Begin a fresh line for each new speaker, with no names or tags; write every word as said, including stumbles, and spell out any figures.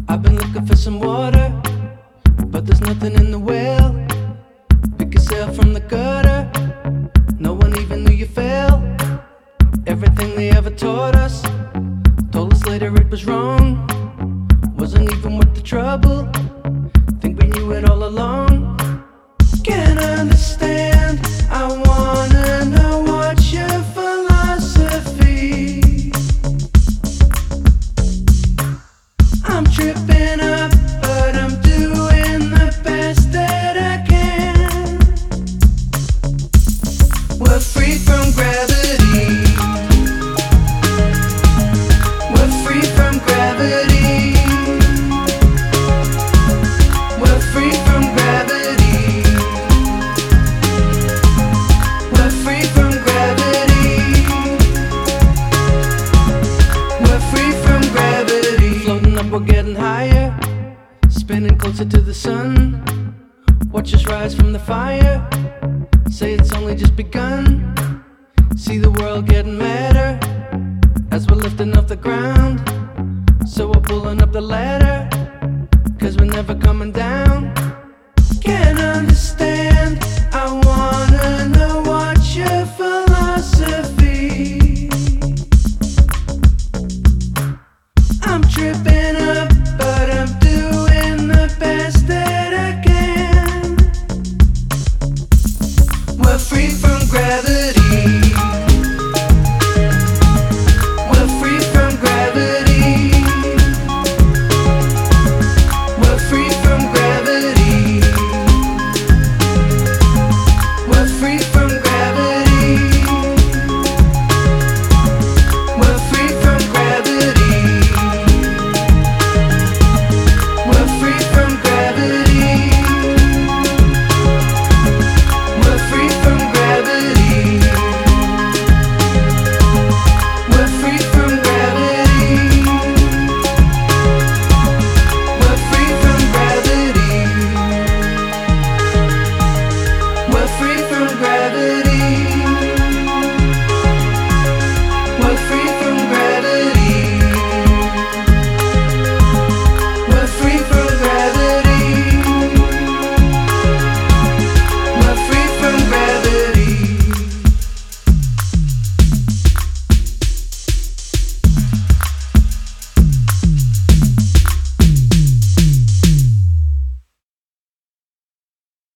I've been looking for some water, but there's nothing in the well. Pick yourself from the gutter. No one even knew you fell. Everything they ever taught us, told us later it was wrong. Wasn't even worth the trouble. Think we knew it all along. Can't understand. I wanna know what's your philosophy. I'm tripping up, but I'm doing the best that I can. We're free from gravity. We're free from gravity. We're free from gravity. We're free from gravity. We're free from gravity. Floating up, we're getting higher, spinning closer to the sun. Watch us rise from the fire. Say it's only just begun. See the world getting madder as we're lifting off the ground. So we're pulling up the ladder, cause we're never coming down. Can't understand. I wanna know